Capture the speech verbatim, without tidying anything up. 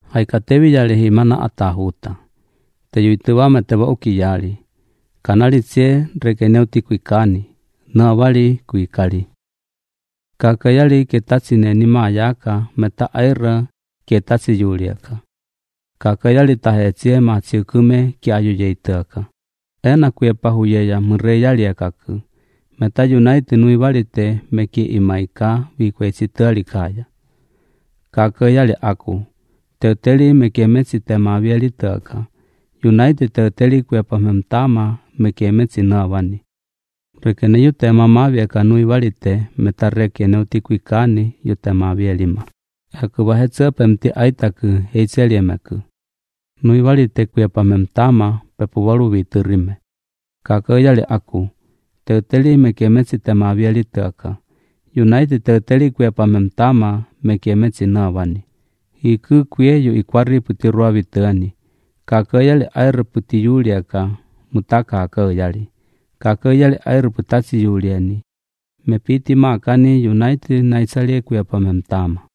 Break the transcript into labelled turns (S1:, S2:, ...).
S1: Haikatevi yali himana atahuta. Te yuitewa meteba ukiyali. Kanali tsie rekeneu tikuikani. Na wali kuikali. Kaka yali ketatsine ni mayaka meta aira ketatsi yuliaka. Kaka yali tahetsie matsiukume ki ayuyeitaka. Ena kuepa huyeya mre yali akaku. Meta yunaiti nui walite meki imaika vikweitsitalikaya. Kaka yali aku. Teuteli mekemetsi temavieli taka. Yunaiti teuteli kuepa memtama mekemetsi nawani. Rekene yutema maviaka nui walite meta rekene utikuikani yutema vielima. Aku wahetsa pemti aitaku heitseliemeku. Nui walite kuepa memtama pepu walu viturime. Kaka yali aku. Teuteli mekemetsi tema vieli taka. Yunaiti teuteli kuepa memtama mekemetsi nawani. Hiku kueyu ikwari puti rua vitani. Kaka yali air puti yuliaka mutaka kaka yali. Kaka yali air putasi yuliani. Mepiti makani United na isalie kuepa memtama.